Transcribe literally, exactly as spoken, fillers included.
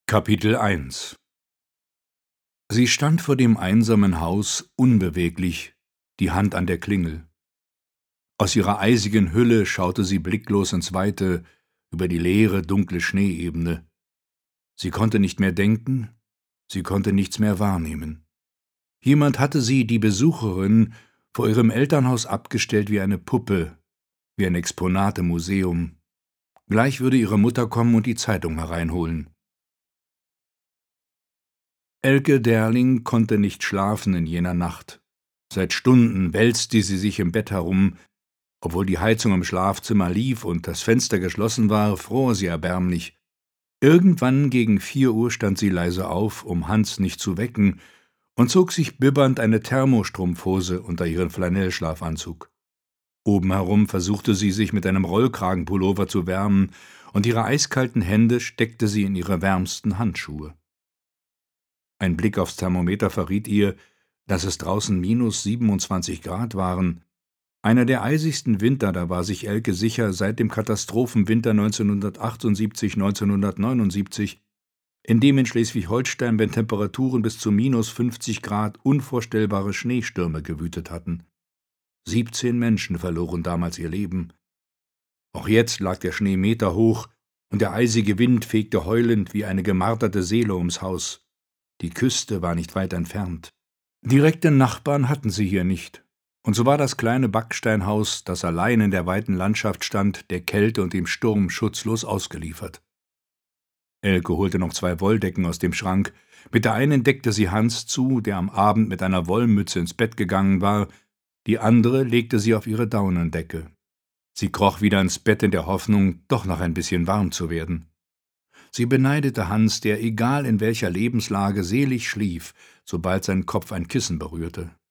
Kapitel eins. Sie stand vor dem einsamen Haus unbeweglich, die Hand an der Klingel. Aus ihrer eisigen Hülle schaute sie blicklos ins Weite, über die leere, dunkle Schneeebene. Sie konnte nicht mehr denken, sie konnte nichts mehr wahrnehmen. Jemand hatte sie, die Besucherin, vor ihrem Elternhaus abgestellt wie eine Puppe, wie ein Exponat im Museum. Gleich würde ihre Mutter kommen und die Zeitung hereinholen. Elke Derling konnte nicht schlafen in jener Nacht. Seit Stunden wälzte sie sich im Bett herum. Obwohl die Heizung im Schlafzimmer lief und das Fenster geschlossen war, fror sie erbärmlich. Irgendwann gegen vier Uhr stand sie leise auf, um Hans nicht zu wecken, und zog sich bibbernd eine Thermostrumpfhose unter ihren Flanellschlafanzug. Oben herum versuchte sie, sich mit einem Rollkragenpullover zu wärmen, und ihre eiskalten Hände steckte sie in ihre wärmsten Handschuhe. Ein Blick aufs Thermometer verriet ihr, dass es draußen minus siebenundzwanzig Grad waren. Einer der eisigsten Winter, da war sich Elke sicher, seit dem Katastrophenwinter neunzehnhundertachtundsiebzig neunzehnhundertneunundsiebzig, in dem in Schleswig-Holstein bei Temperaturen bis zu minus fünfzig Grad unvorstellbare Schneestürme gewütet hatten. Siebzehn Menschen verloren damals ihr Leben. Auch jetzt lag der Schnee meterhoch, und der eisige Wind fegte heulend wie eine gemarterte Seele ums Haus. Die Küste war nicht weit entfernt. Direkte Nachbarn hatten sie hier nicht, und so war das kleine Backsteinhaus, das allein in der weiten Landschaft stand, der Kälte und dem Sturm schutzlos ausgeliefert. Elke holte noch zwei Wolldecken aus dem Schrank. Mit der einen deckte sie Hans zu, der am Abend mit einer Wollmütze ins Bett gegangen war, die andere legte sie auf ihre Daunendecke. Sie kroch wieder ins Bett in der Hoffnung, doch noch ein bisschen warm zu werden. Sie beneidete Hans, der, egal in welcher Lebenslage, selig schlief, sobald sein Kopf ein Kissen berührte.